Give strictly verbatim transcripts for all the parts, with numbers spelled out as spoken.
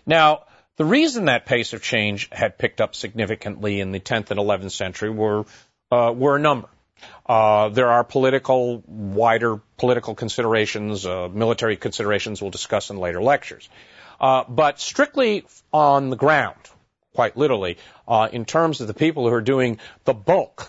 Now, the reason that pace of change had picked up significantly in the tenth and eleventh century were, uh, were a number. Uh, there are political, wider political considerations, uh, military considerations we'll discuss in later lectures. Uh, but strictly on the ground, quite literally, uh, in terms of the people who are doing the bulk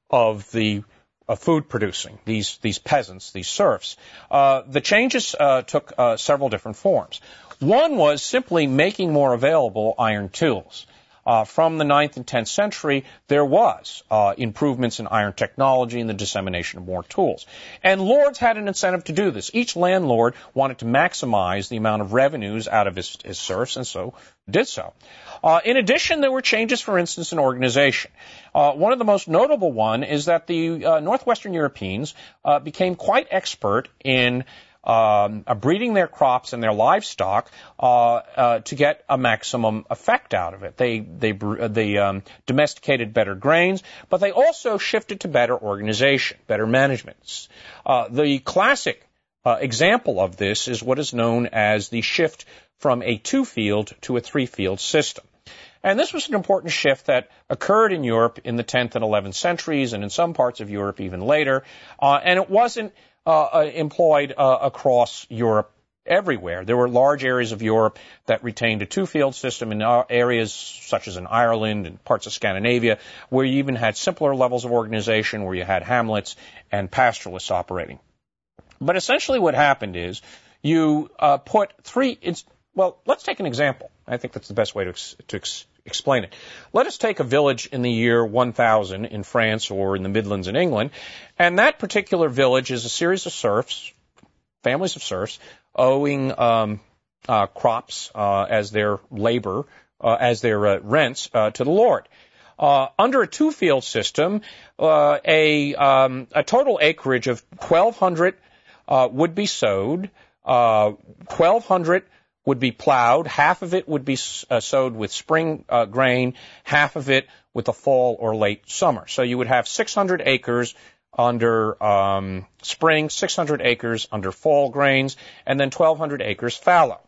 of the uh, food producing, these, these peasants, these serfs, uh, the changes uh, took uh, several different forms. One was simply making more available iron tools. Uh, from the ninth and tenth century, there was uh, improvements in iron technology and the dissemination of more tools. And lords had an incentive to do this. Each landlord wanted to maximize the amount of revenues out of his, his serfs, and so did so. Uh, in addition, there were changes, for instance, in organization. Uh, one of the most notable one is that the uh, Northwestern Europeans uh, became quite expert in Um, uh, breeding their crops and their livestock uh, uh, to get a maximum effect out of it. They they they um, domesticated better grains, but they also shifted to better organization, better management. Uh, the classic uh, example of this is what is known as the shift from a two-field to a three-field system. And this was an important shift that occurred in Europe in the tenth and eleventh centuries, and in some parts of Europe even later. Uh, and it wasn't Uh, employed uh, across Europe everywhere. There were large areas of Europe that retained a two-field system in areas such as in Ireland and parts of Scandinavia, where you even had simpler levels of organization, where you had hamlets and pastoralists operating. But essentially what happened is you uh, put three, it's, well, let's take an example. I think that's the best way to, ex to ex explain it. Let us take a village in the year one thousand in France or in the Midlands in England, and that particular village is a series of serfs, families of serfs, owing um, uh, crops uh, as their labor, uh, as their uh, rents uh, to the lord. Uh, under a two-field system, uh, a, um, a total acreage of twelve hundred uh, would be sowed, uh, twelve hundred would be plowed, half of it would be uh, sowed with spring uh, grain, half of it with the fall or late summer. So you would have six hundred acres under um, spring, six hundred acres under fall grains, and then twelve hundred acres fallow.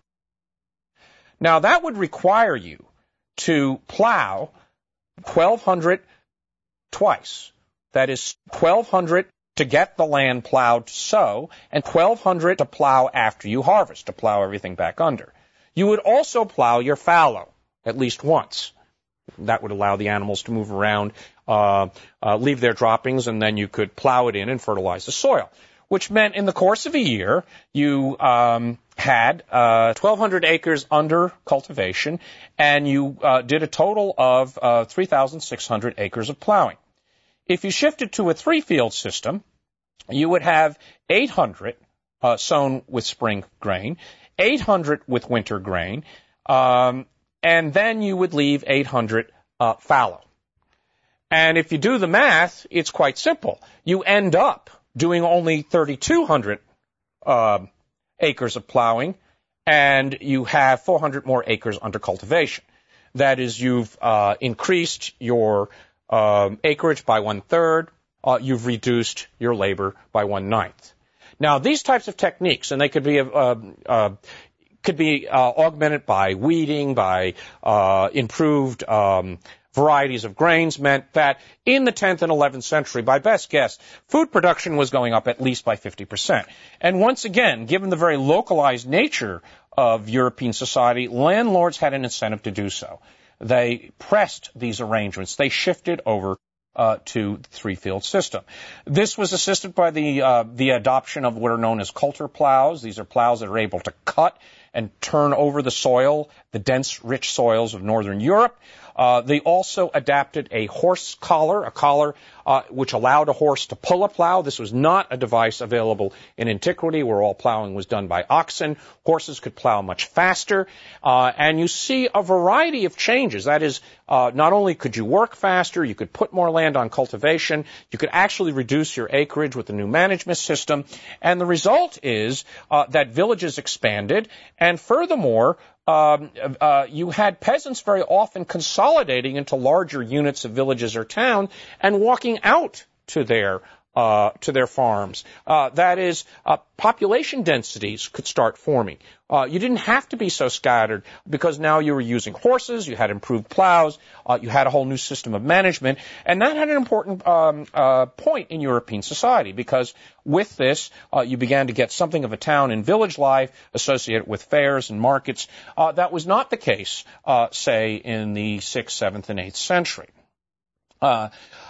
Now that would require you to plow twelve hundred twice. That is twelve hundred to get the land plowed to sow, and twelve hundred to plow after you harvest, to plow everything back under. You would also plow your fallow at least once. That would allow the animals to move around, uh, uh, leave their droppings, and then you could plow it in and fertilize the soil, which meant in the course of a year you um, had uh, twelve hundred acres under cultivation, and you uh, did a total of uh, three thousand six hundred acres of plowing. If you shifted to a three-field system, you would have eight hundred uh, sown with spring grain, eight hundred with winter grain, um, and then you would leave eight hundred uh, fallow. And if you do the math, it's quite simple. You end up doing only thirty-two hundred uh, acres of plowing, and you have four hundred more acres under cultivation. That is, you've uh, increased your Um, acreage by one-third, uh, you've reduced your labor by one-ninth. Now, these types of techniques, and they could be uh, uh, could be uh, augmented by weeding, by uh, improved um, varieties of grains, meant that in the tenth and eleventh century, by best guess, food production was going up at least by fifty percent. And once again, given the very localized nature of European society, landlords had an incentive to do so. They pressed these arrangements. They shifted over uh, to the three-field system. This was assisted by the uh, the adoption of what are known as coulter plows. These are plows that are able to cut and turn over the soil, the dense, rich soils of northern Europe. Uh, they also adapted a horse collar, a collar uh, which allowed a horse to pull a plow. This was not a device available in antiquity where all plowing was done by oxen. Horses could plow much faster. Uh, and you see a variety of changes. That is, uh, not only could you work faster, you could put more land on cultivation, you could actually reduce your acreage with the new management system. And the result is uh, that villages expanded. And furthermore, Um, uh, you had peasants very often consolidating into larger units of villages or towns and walking out to their uh, to their farms. Uh, that is, uh, population densities could start forming. Uh, you didn't have to be so scattered because now you were using horses, you had improved plows, uh, you had a whole new system of management, and that had an important um, uh, point in European society because with this, uh, you began to get something of a town and village life associated with fairs and markets. Uh, that was not the case, uh, say, in the sixth, seventh, and eighth century. Uh,